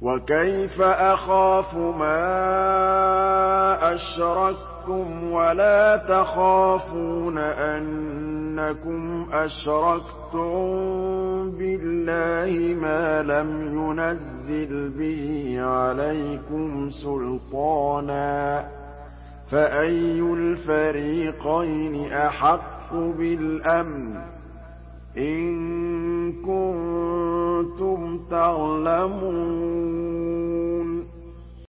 وَكَيْفَ أَخَافُ مَا أَشْرَكْتُمْ وَلَا تَخَافُونَ أَنَّكُمْ أَشْرَكْتُم بِاللَّهِ مَا لَمْ يُنَزِّلْ بِهِ عَلَيْكُمْ سُلْطَانًا ۚ فَأَيُّ الْفَرِيقَيْنِ أَحَقُّ بِالْأَمْنِ ۖ إِن كُنتُمْ تَعْلَمُونَ